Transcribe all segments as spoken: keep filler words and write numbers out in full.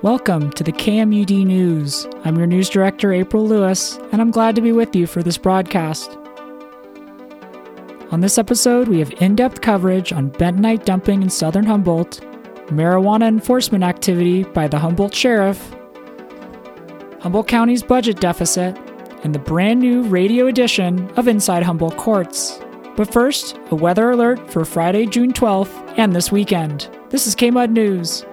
Welcome to the K M U D News. I'm your news director, April Lewis, and I'm glad to be with you for this broadcast. On this episode, we have in-depth coverage on bentonite dumping in southern Humboldt, marijuana enforcement activity by the Humboldt Sheriff, Humboldt County's budget deficit, and the brand new radio edition of Inside Humboldt Courts. But first, a weather alert for Friday, June twelfth, and this weekend. This is K M U D News.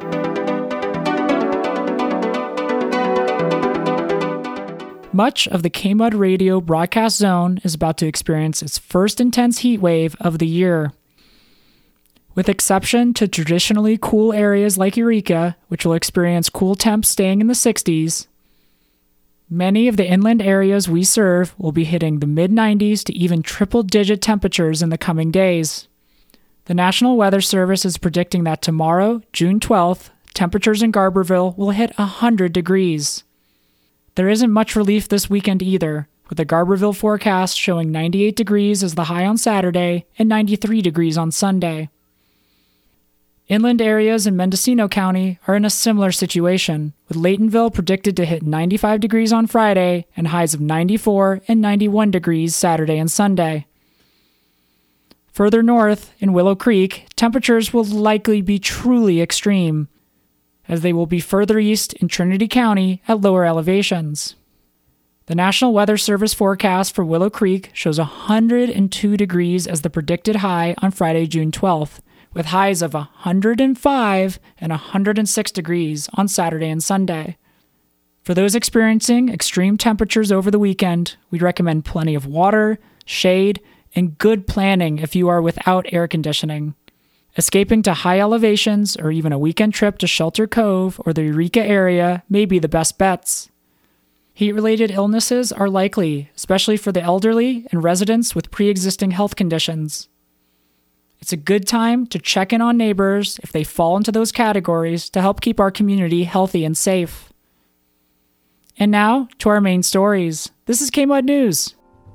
Much of the K M U D radio broadcast zone is about to experience its first intense heat wave of the year. With exception to traditionally cool areas like Eureka, which will experience cool temps staying in the sixties, many of the inland areas we serve will be hitting the mid nineties to even triple-digit temperatures in the coming days. The National Weather Service is predicting that tomorrow, June twelfth, temperatures in Garberville will hit one hundred degrees. There isn't much relief this weekend either, with the Garberville forecast showing ninety-eight degrees as the high on Saturday and ninety-three degrees on Sunday. Inland areas in Mendocino County are in a similar situation, with Laytonville predicted to hit ninety-five degrees on Friday and highs of ninety-four and ninety-one degrees Saturday and Sunday. Further north, in Willow Creek, temperatures will likely be truly extreme, as they will be further east in Trinity County at lower elevations. The National Weather Service forecast for Willow Creek shows one hundred two degrees as the predicted high on Friday, June twelfth, with highs of one hundred five and one hundred six degrees on Saturday and Sunday. For those experiencing extreme temperatures over the weekend, we'd recommend plenty of water, shade, and good planning if you are without air conditioning. Escaping to high elevations or even a weekend trip to Shelter Cove or the Eureka area may be the best bets. Heat-related illnesses are likely, especially for the elderly and residents with pre-existing health conditions. It's a good time to check in on neighbors if they fall into those categories to help keep our community healthy and safe. And now, to our main stories. This is K M U D News.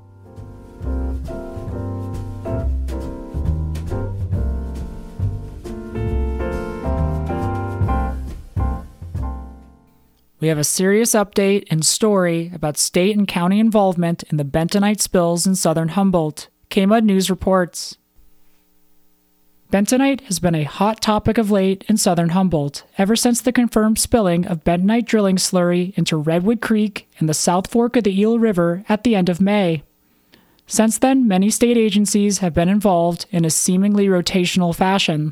We have a serious update and story about state and county involvement in the bentonite spills in southern Humboldt. K M U D News reports. Bentonite has been a hot topic of late in southern Humboldt ever since the confirmed spilling of bentonite drilling slurry into Redwood Creek and the South Fork of the Eel River at the end of May. Since then, many state agencies have been involved in a seemingly rotational fashion.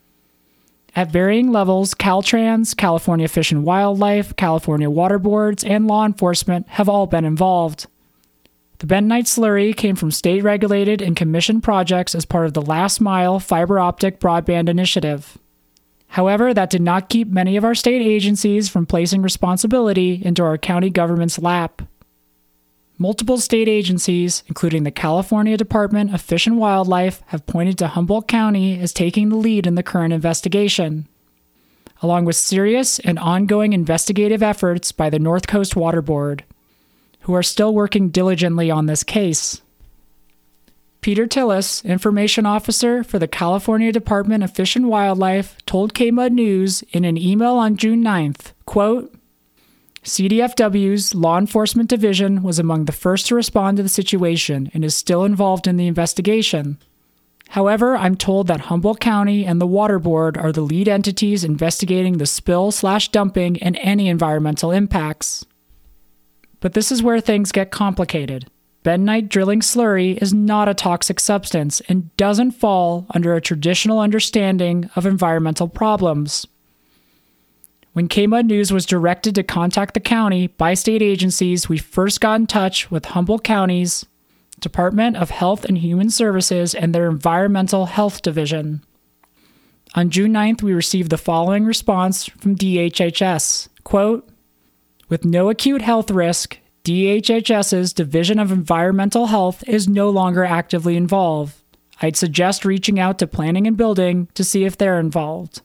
At varying levels, Caltrans, California Fish and Wildlife, California Water Boards, and law enforcement have all been involved. The bentonite slurry came from state-regulated and commissioned projects as part of the Last Mile fiber optic broadband initiative. However, that did not keep many of our state agencies from placing responsibility into our county government's lap. Multiple state agencies, including the California Department of Fish and Wildlife, have pointed to Humboldt County as taking the lead in the current investigation, along with serious and ongoing investigative efforts by the North Coast Water Board, who are still working diligently on this case. Peter Tillis, Information Officer for the California Department of Fish and Wildlife, told K M U D News in an email on June ninth, quote, C D F W's Law Enforcement Division was among the first to respond to the situation and is still involved in the investigation. However, I'm told that Humboldt County and the Water Board are the lead entities investigating the spill slash dumping and any environmental impacts. But this is where things get complicated. Bentonite drilling slurry is not a toxic substance and doesn't fall under a traditional understanding of environmental problems. When K M U D News was directed to contact the county by state agencies, we first got in touch with Humboldt County's Department of Health and Human Services and their Environmental Health Division. On June ninth, we received the following response from D H H S, quote, with no acute health risk, DHHS's Division of Environmental Health is no longer actively involved. I'd suggest reaching out to Planning and Building to see if they're involved.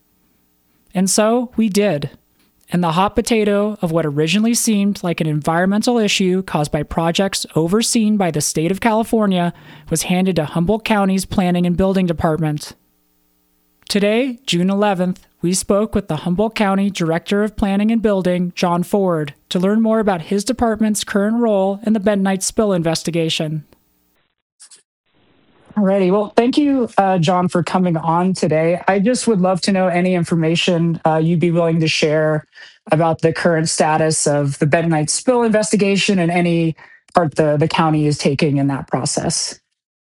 And so we did. And the hot potato of what originally seemed like an environmental issue caused by projects overseen by the state of California was handed to Humboldt County's Planning and Building Department. Today, June eleventh, we spoke with the Humboldt County Director of Planning and Building, John Ford, to learn more about his department's current role in the bentonite spill investigation. Alrighty. Well, thank you, uh, John, for coming on today. I just would love to know any information uh, you'd be willing to share about the current status of the bentonite spill investigation and any part the, the county is taking in that process.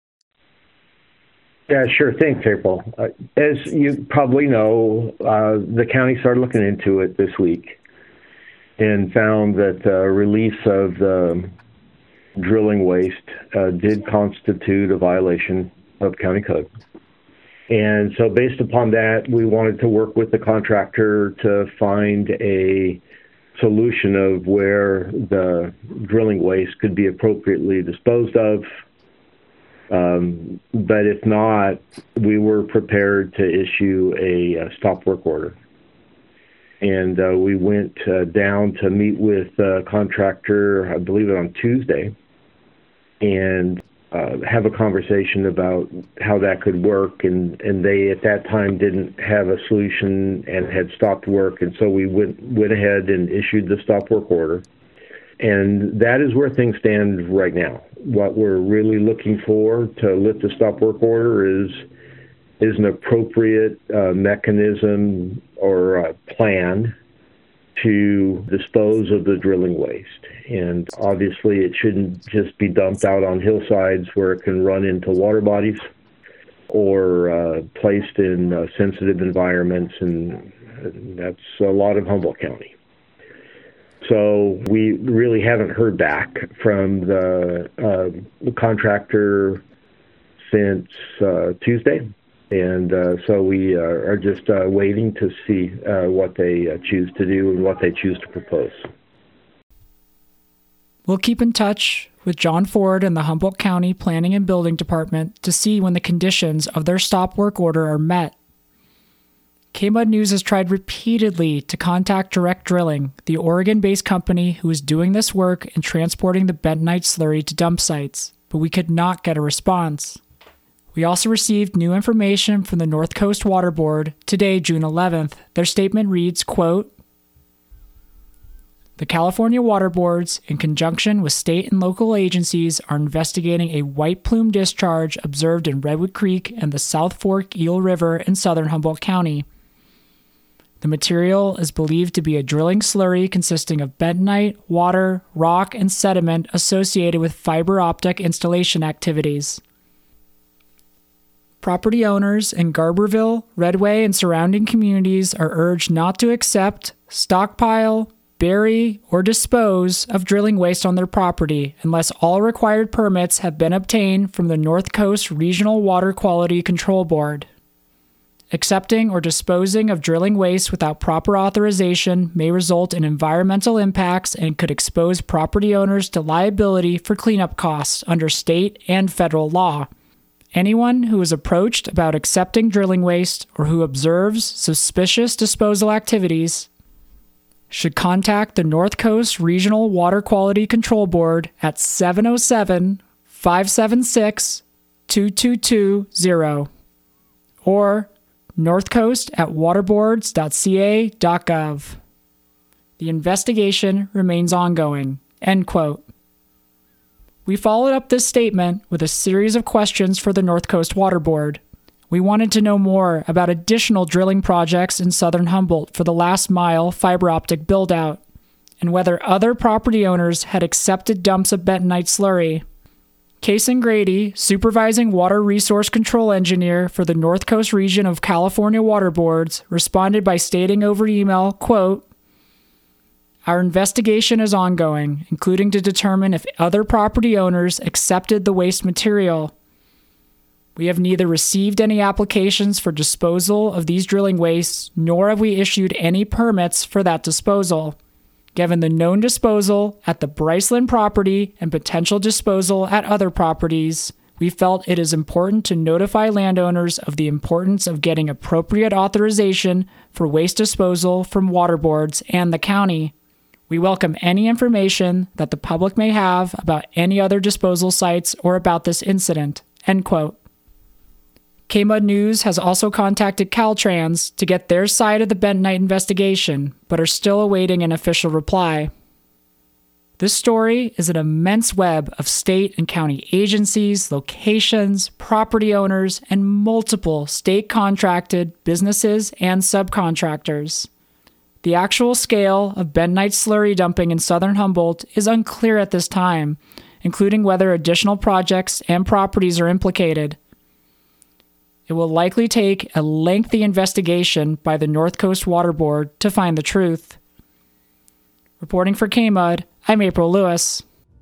Yeah, sure. Thanks, April. Uh, as you probably know, uh, the county started looking into it this week and found that the release of the drilling waste uh, did constitute a violation of county code. And so based upon that, we wanted to work with the contractor to find a solution of where the drilling waste could be appropriately disposed of. Um, but if not, we were prepared to issue a, a stop work order. And uh, we went uh, down to meet with the contractor, I believe it on Tuesday, and uh, have a conversation about how that could work. And, and they, at that time, didn't have a solution and had stopped work. And so we went, went ahead and issued the stop work order. And that is where things stand right now. What we're really looking for to lift the stop work order is is an appropriate uh, mechanism or uh, plan to dispose of the drilling waste. And obviously it shouldn't just be dumped out on hillsides where it can run into water bodies or uh, placed in uh, sensitive environments, and, and that's a lot of Humboldt County. So we really haven't heard back from the, uh, the contractor since uh, Tuesday. And uh, so we uh, are just uh, waiting to see uh, what they uh, choose to do and what they choose to propose. We'll keep in touch with John Ford and the Humboldt County Planning and Building Department to see when the conditions of their stop work order are met. K M U D News has tried repeatedly to contact Direct Drilling, the Oregon-based company who is doing this work and transporting the bentonite slurry to dump sites, but we could not get a response. We also received new information from the North Coast Water Board today, June eleventh. Their statement reads, quote, "The California Water Boards, in conjunction with state and local agencies, are investigating a white plume discharge observed in Redwood Creek and the South Fork Eel River in southern Humboldt County. The material is believed to be a drilling slurry consisting of bentonite, water, rock, and sediment associated with fiber optic installation activities. Property owners in Garberville, Redway, and surrounding communities are urged not to accept, stockpile, bury, or dispose of drilling waste on their property unless all required permits have been obtained from the North Coast Regional Water Quality Control Board. Accepting or disposing of drilling waste without proper authorization may result in environmental impacts and could expose property owners to liability for cleanup costs under state and federal law. Anyone who is approached about accepting drilling waste or who observes suspicious disposal activities should contact the North Coast Regional Water Quality Control Board at seven oh seven, five seven six, two two two zero or northcoast at waterboards dot c a dot gov. The investigation remains ongoing." End quote. We followed up this statement with a series of questions for the North Coast Water Board. We wanted to know more about additional drilling projects in southern Humboldt for the last mile fiber optic build-out, and whether other property owners had accepted dumps of bentonite slurry. Kason Grady, Supervising Water Resource Control Engineer for the North Coast Region of California Water Boards, responded by stating over email, quote, "Our investigation is ongoing, including to determine if other property owners accepted the waste material. We have neither received any applications for disposal of these drilling wastes, nor have we issued any permits for that disposal. Given the known disposal at the Bryceland property and potential disposal at other properties, we felt it is important to notify landowners of the importance of getting appropriate authorization for waste disposal from water boards and the county. We welcome any information that the public may have about any other disposal sites or about this incident." End quote. K-Mud News has also contacted Caltrans to get their side of the bentonite investigation, but are still awaiting an official reply. This story is an immense web of state and county agencies, locations, property owners, and multiple state-contracted businesses and subcontractors. The actual scale of bentonite slurry dumping in southern Humboldt is unclear at this time, including whether additional projects and properties are implicated. It will likely take a lengthy investigation by the North Coast Water Board to find the truth. Reporting for K-Mud, I'm April Lewis.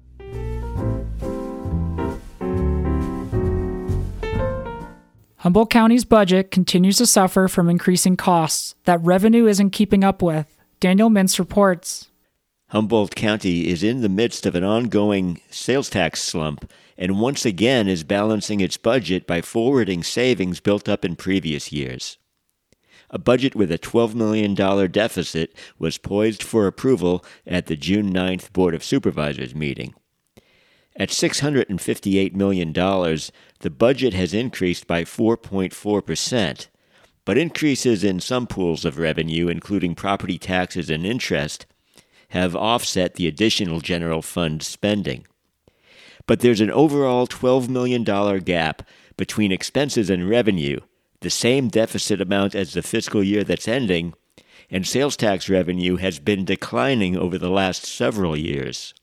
Humboldt County's budget continues to suffer from increasing costs that revenue isn't keeping up with. Daniel Mintz reports. Humboldt County is in the midst of an ongoing sales tax slump and once again is balancing its budget by forwarding savings built up in previous years. A budget with a twelve million dollars deficit was poised for approval at the June ninth Board of Supervisors meeting. At six hundred fifty-eight million dollars, the budget has increased by four point four percent, but increases in some pools of revenue, including property taxes and interest, have offset the additional general fund spending. But there's an overall twelve million dollars gap between expenses and revenue, the same deficit amount as the fiscal year that's ending, and sales tax revenue has been declining over the last several years.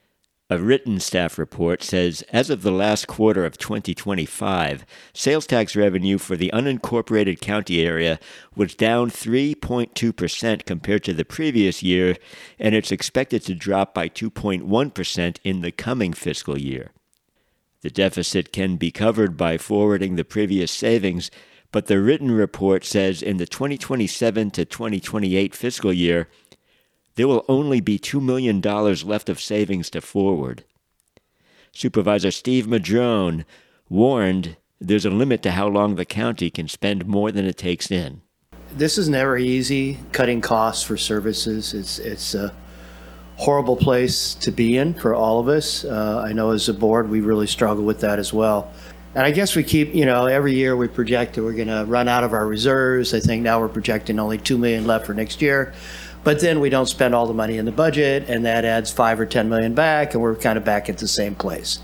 A written staff report says as of the last quarter of twenty twenty-five, sales tax revenue for the unincorporated county area was down three point two percent compared to the previous year, and it's expected to drop by two point one percent in the coming fiscal year. The deficit can be covered by forwarding the previous savings, but the written report says in the twenty twenty-seven to twenty twenty-eight fiscal year, there will only be two million dollars left of savings to forward. Supervisor Steve Madrone warned there's a limit to how long the county can spend more than it takes in. This is never easy, cutting costs for services. It's, it's a horrible place to be in for all of us. Uh, I know as a board, we really struggle with that as well. And I guess we keep, you know, every year we project that we're going to run out of our reserves. I think now we're projecting only two million dollars left for next year. But then we don't spend all the money in the budget, and that adds five or ten million back, and we're kind of back at the same place.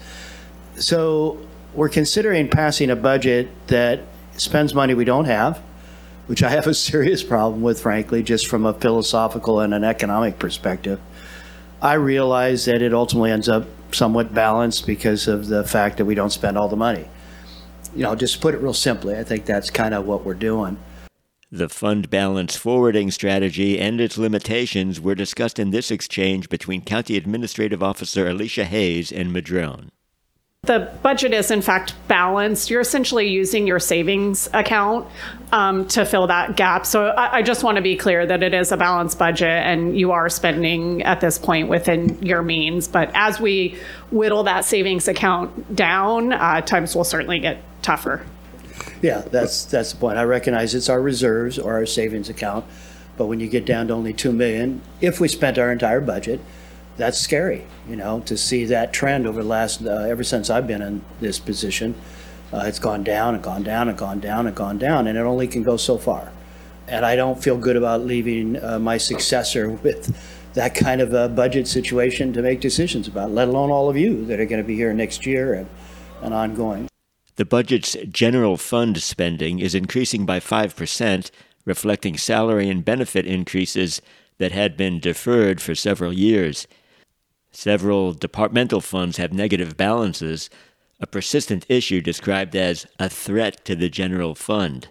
So we're considering passing a budget that spends money we don't have, which I have a serious problem with, frankly, just from a philosophical and an economic perspective. I realize that it ultimately ends up somewhat balanced because of the fact that we don't spend all the money. You know, just to put it real simply, I think that's kind of what we're doing. The fund balance forwarding strategy and its limitations were discussed in this exchange between County Administrative Officer Alicia Hayes and Madrone. The budget is, in fact, balanced. You're essentially using your savings account um, to fill that gap. So I, I just want to be clear that it is a balanced budget and you are spending at this point within your means. But as we whittle that savings account down, uh, times will certainly get tougher. Yeah, that's that's the point. I recognize it's our reserves or our savings account, but when you get down to only two million dollars, if we spent our entire budget, that's scary, you know, to see that trend over the last, uh, ever since I've been in this position. Uh, it's gone down and gone down and gone down and gone down, and it only can go so far. And I don't feel good about leaving uh, my successor with that kind of a budget situation to make decisions about, let alone all of you that are going to be here next year and, and ongoing. The budget's general fund spending is increasing by five percent, reflecting salary and benefit increases that had been deferred for several years. Several departmental funds have negative balances, a persistent issue described as a threat to the general fund.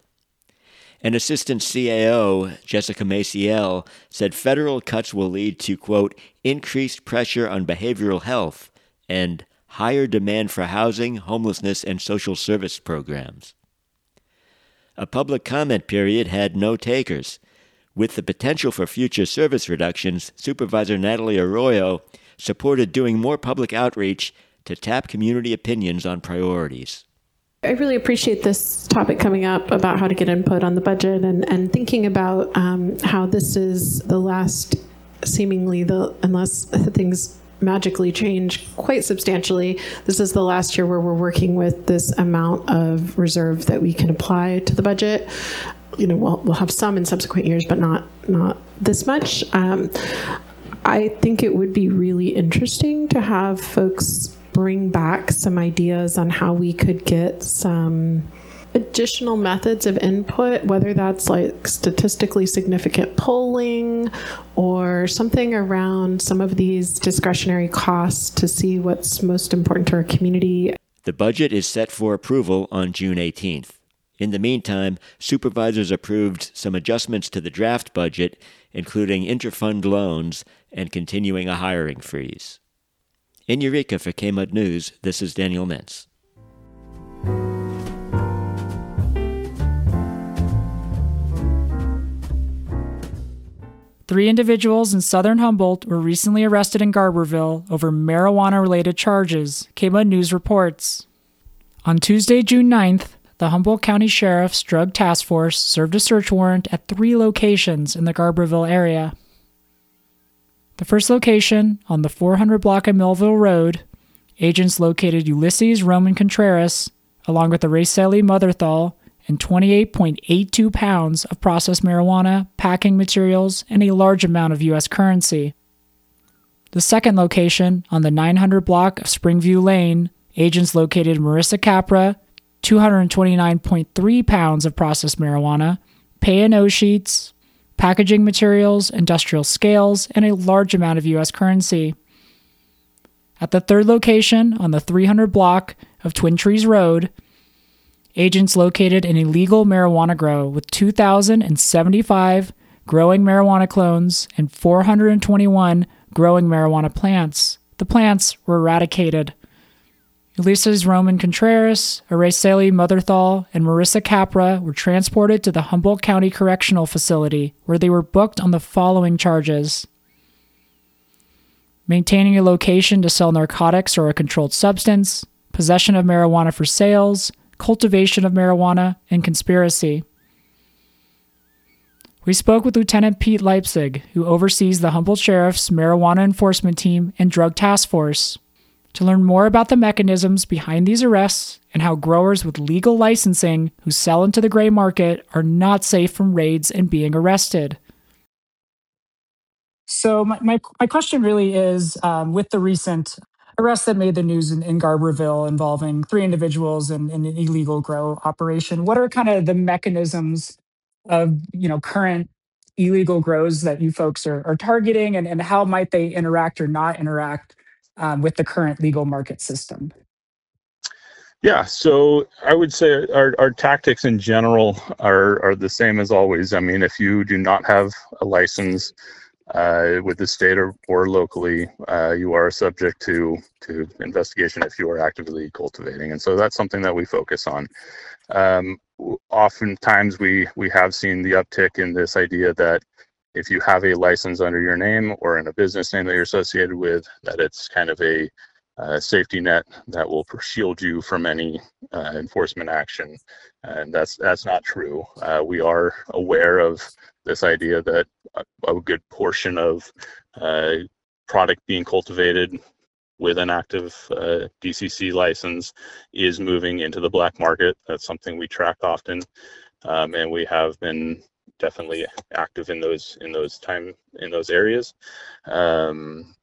An assistant C A O, Jessica Maciel, said federal cuts will lead to, quote, increased pressure on behavioral health and higher demand for housing, homelessness, and social service programs. A public comment period had no takers. With the potential for future service reductions, Supervisor Natalie Arroyo supported doing more public outreach to tap community opinions on priorities. I really appreciate this topic coming up about how to get input on the budget and, and thinking about um, how this is the last, seemingly the, unless things magically change quite substantially. This is the last year where we're working with this amount of reserve that we can apply to the budget. You know, we'll, we'll have some in subsequent years, but not not this much. Um, I think it would be really interesting to have folks bring back some ideas on how we could get some additional methods of input, whether that's like statistically significant polling or something around some of these discretionary costs to see what's most important to our community. The budget is set for approval on June eighteenth. In the meantime, supervisors approved some adjustments to the draft budget, including interfund loans and continuing a hiring freeze. In Eureka for K M U D News, this is Daniel Mintz. Three individuals in southern Humboldt were recently arrested in Garberville over marijuana-related charges, K M U D News reports. On Tuesday, June ninth, the Humboldt County Sheriff's Drug Task Force served a search warrant at three locations in the Garberville area. The first location, on the four hundred block of Millville Road, agents located Ulysses Roman Contreras, along with Araceli Motherthal, and twenty-eight point eight two pounds of processed marijuana, packing materials, and a large amount of U S currency. The second location, on the nine hundred block of Springview Lane, agents located Marissa Capra, two hundred twenty-nine point three pounds of processed marijuana, P and O sheets, packaging materials, industrial scales, and a large amount of U S currency. At the third location, on the three hundred block of Twin Trees Road, agents located an illegal marijuana grow with two thousand seventy-five growing marijuana clones and four hundred twenty-one growing marijuana plants. The plants were eradicated. Ulysses Roman Contreras, Araceli Motherthal, and Marissa Capra were transported to the Humboldt County Correctional Facility, where they were booked on the following charges: maintaining a location to sell narcotics or a controlled substance, possession of marijuana for sales, cultivation of marijuana, and conspiracy. We spoke with Lieutenant Pete Leipzig, who oversees the Humboldt Sheriff's Marijuana Enforcement Team and Drug Task Force, to learn more about the mechanisms behind these arrests and how growers with legal licensing who sell into the gray market are not safe from raids and being arrested. So my, my, my question really is, um, with the recent arrest that made the news in, in Garberville involving three individuals and, and an illegal grow operation, what are kind of the mechanisms of, you know, current illegal grows that you folks are, are targeting, and, and how might they interact or not interact um, with the current legal market system? Yeah, so I would say our, our tactics in general are, are the same as always. I mean, if you do not have a license uh, with the state or, or locally, uh, you are subject to, to investigation if you are actively cultivating. And so that's something that we focus on. Um, oftentimes we, we have seen the uptick in this idea that if you have a license under your name or in a business name that you're associated with, that it's kind of a uh, safety net that will shield you from any uh, enforcement action. And that's that's not true. Uh, we are aware of this idea that a, a good portion of uh, product being cultivated with an active uh, D C C license is moving into the black market. That's something we track often, um, and we have been definitely active in those in those time in those areas. Um,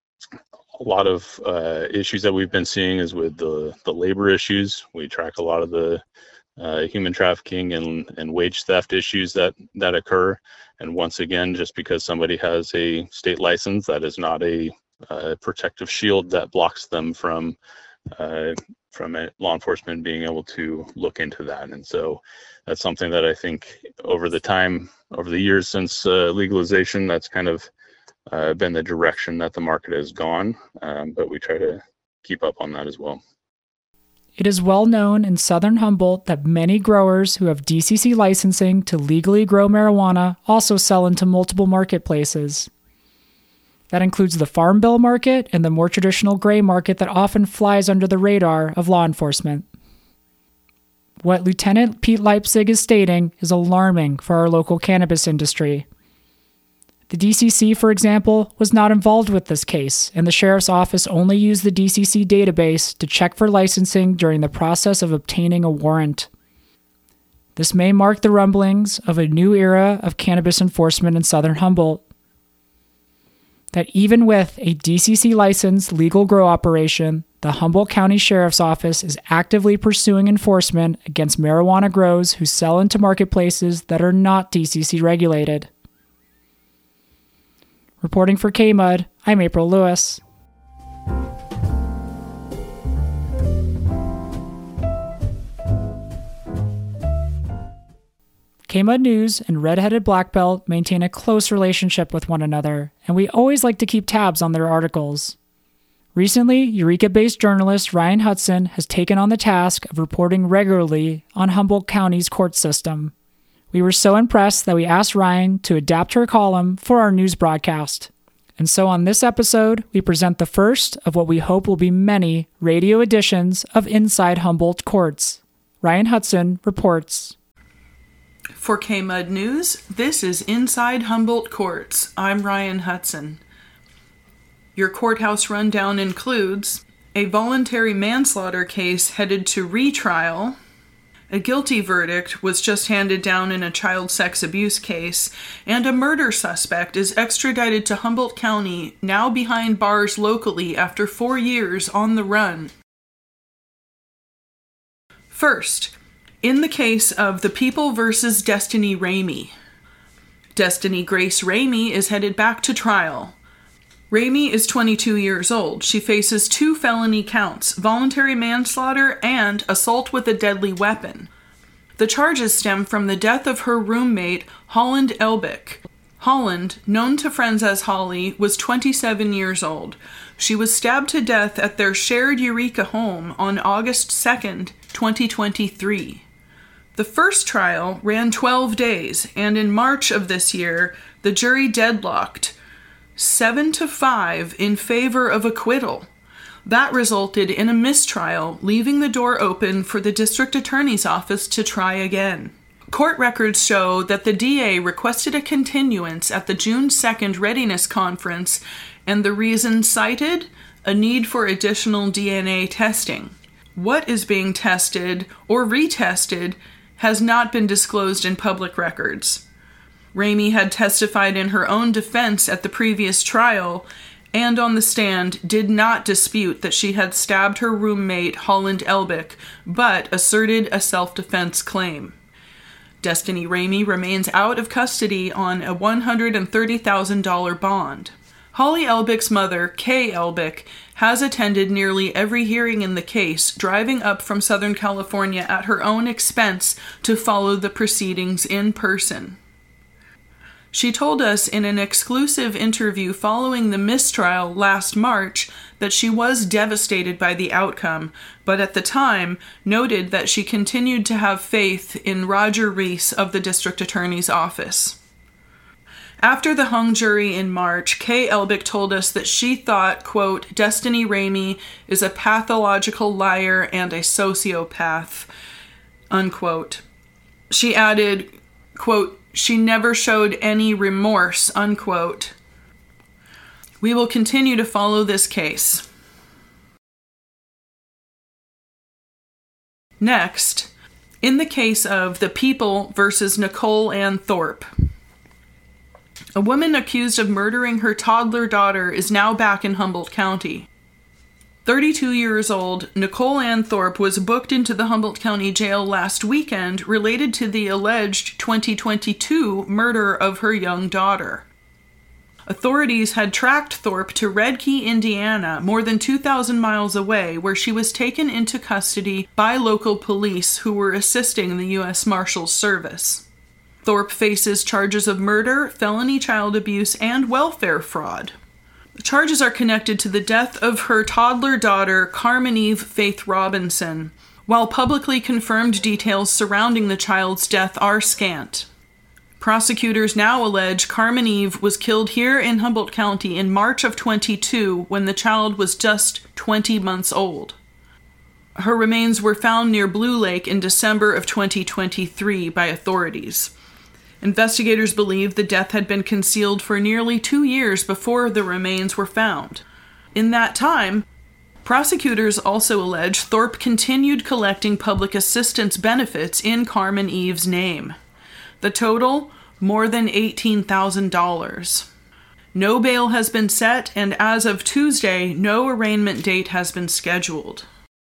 a lot of uh, issues that we've been seeing is with the the labor issues. We track a lot of the uh, human trafficking and and wage theft issues that that occur. And once again, just because somebody has a state license, that is not a uh, protective shield that blocks them from uh, from law enforcement being able to look into that. And so that's something that I think over the time, over the years since uh, legalization, that's kind of uh, been the direction that the market has gone. Um, but we try to keep up on that as well. It is well known in southern Humboldt that many growers who have D C C licensing to legally grow marijuana also sell into multiple marketplaces. That includes the Farm Bill market and the more traditional gray market that often flies under the radar of law enforcement. What Lieutenant Pete Leipzig is stating is alarming for our local cannabis industry. The D C C, for example, was not involved with this case, and the sheriff's office only used the D C C database to check for licensing during the process of obtaining a warrant. This may mark the rumblings of a new era of cannabis enforcement in southern Humboldt. That even with a D C C licensed legal grow operation, the Humboldt County Sheriff's Office is actively pursuing enforcement against marijuana grows who sell into marketplaces that are not D C C regulated. Reporting for K M U D, I'm April Lewis. K M U D News and Red-Headed Black Belt maintain a close relationship with one another, and we always like to keep tabs on their articles. Recently, Eureka-based journalist Ryan Hudson has taken on the task of reporting regularly on Humboldt County's court system. We were so impressed that we asked Ryan to adapt her column for our news broadcast. And so on this episode, we present the first of what we hope will be many radio editions of Inside Humboldt Courts. Ryan Hudson reports. For K M U D News, this is Inside Humboldt Courts. I'm Ryan Hudson. Your courthouse rundown includes a voluntary manslaughter case headed to retrial. A guilty verdict was just handed down in a child sex abuse case, and a murder suspect is extradited to Humboldt County, now behind bars locally after four years on the run. First, in the case of the People versus Destiny Ramey. Destiny Grace Ramey is headed back to trial. Ramey is twenty-two years old. She faces two felony counts, voluntary manslaughter and assault with a deadly weapon. The charges stem from the death of her roommate, Holland Elbick. Holland, known to friends as Holly, was twenty-seven years old. She was stabbed to death at their shared Eureka home on August second, twenty twenty-three. The first trial ran twelve days, and in March of this year, the jury deadlocked, seven to five in favor of acquittal. That resulted in a mistrial, leaving the door open for the district attorney's office to try again. Court records show that the D A requested a continuance at the June second readiness conference, and the reason cited? A need for additional D N A testing. What is being tested or retested has not been disclosed in public records. Ramey had testified in her own defense at the previous trial, and on the stand did not dispute that she had stabbed her roommate Holland Elbick, but asserted a self-defense claim. Destiny Ramey remains out of custody on a one hundred thirty thousand dollars bond. Holly Elbick's mother, Kay Elbick, has attended nearly every hearing in the case, driving up from Southern California at her own expense to follow the proceedings in person. She told us in an exclusive interview following the mistrial last March that she was devastated by the outcome, but at the time noted that she continued to have faith in Roger Reese of the district attorney's office. After the hung jury in March, Kay Elbick told us that she thought, quote, Destiny Ramey is a pathological liar and a sociopath, unquote. She added, quote, she never showed any remorse, unquote. We will continue to follow this case. Next, in the case of the People versus Nicole Ann Thorpe. A woman accused of murdering her toddler daughter is now back in Humboldt County. thirty-two years old, Nicole Ann Thorpe was booked into the Humboldt County Jail last weekend related to the alleged twenty twenty-two murder of her young daughter. Authorities had tracked Thorpe to Red Key, Indiana, more than two thousand miles away, where she was taken into custody by local police who were assisting the U S Marshals Service. Thorpe faces charges of murder, felony child abuse, and welfare fraud. The charges are connected to the death of her toddler daughter, Carmen Eve Faith Robinson, while publicly confirmed details surrounding the child's death are scant. Prosecutors now allege Carmen Eve was killed here in Humboldt County in March of twenty-two when the child was just twenty months old. Her remains were found near Blue Lake in December of twenty twenty-three by authorities. Investigators believe the death had been concealed for nearly two years before the remains were found. In that time, prosecutors also allege Thorpe continued collecting public assistance benefits in Carmen Eve's name. The total, more than eighteen thousand dollars. No bail has been set, and as of Tuesday, no arraignment date has been scheduled.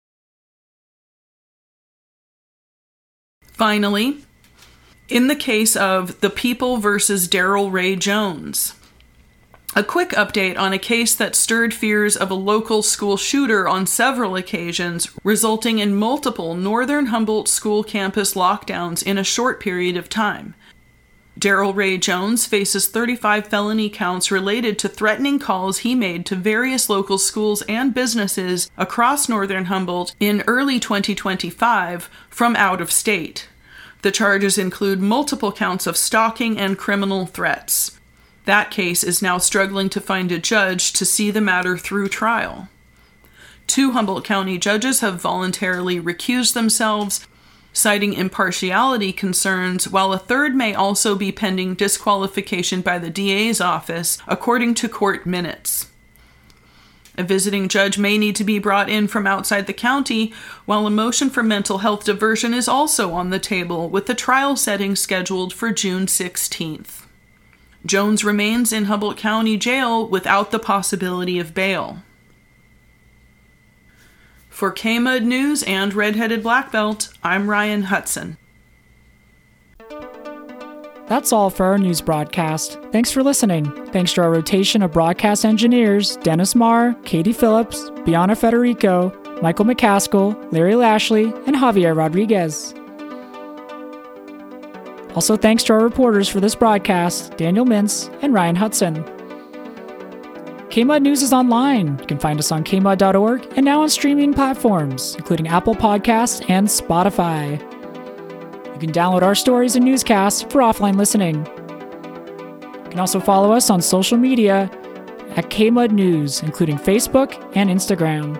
Finally, in the case of the People versus Daryl Ray Jones, a quick update on a case that stirred fears of a local school shooter on several occasions, resulting in multiple Northern Humboldt school campus lockdowns in a short period of time. Daryl Ray Jones faces thirty-five felony counts related to threatening calls he made to various local schools and businesses across Northern Humboldt in early twenty twenty-five from out of state. The charges include multiple counts of stalking and criminal threats. That case is now struggling to find a judge to see the matter through trial. Two Humboldt County judges have voluntarily recused themselves, citing impartiality concerns, while a third may also be pending disqualification by the D A's office, according to court minutes. A visiting judge may need to be brought in from outside the county, while a motion for mental health diversion is also on the table, with the trial setting scheduled for June sixteenth. Jones remains in Humboldt County Jail without the possibility of bail. For K M U D News and Redheaded Black Belt, I'm Ryan Hudson. That's all for our news broadcast. Thanks for listening. Thanks to our rotation of broadcast engineers, Dennis Marr, Katie Phillips, Bianna Federico, Michael McCaskill, Larry Lashley, and Javier Rodriguez. Also thanks to our reporters for this broadcast, Daniel Mintz and Ryan Hudson. K M U D News is online. You can find us on K M U D dot org and now on streaming platforms, including Apple Podcasts and Spotify. You can download our stories and newscasts for offline listening. You can also follow us on social media at K M U D News, including Facebook and Instagram.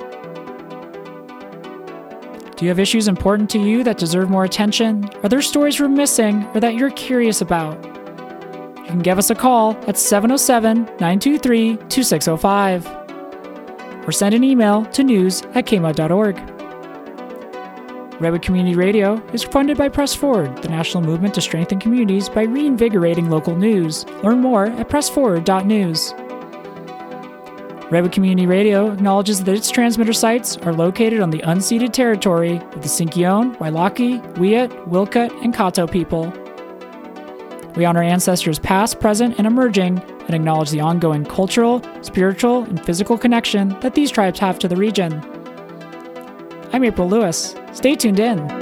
Do you have issues important to you that deserve more attention? Are there stories we're missing or that you're curious about? You can give us a call at seven oh seven, nine two three, two six oh five or send an email to news at K M U D dot org. Redwood Community Radio is funded by Press Forward, the national movement to strengthen communities by reinvigorating local news. Learn more at press forward dot news. Redwood Community Radio acknowledges that its transmitter sites are located on the unceded territory of the Sinkyone, Wailaki, Wiyut, Wilkut, and Kato people. We honor ancestors past, present, and emerging, and acknowledge the ongoing cultural, spiritual, and physical connection that these tribes have to the region. I'm April Lewis. Stay tuned in.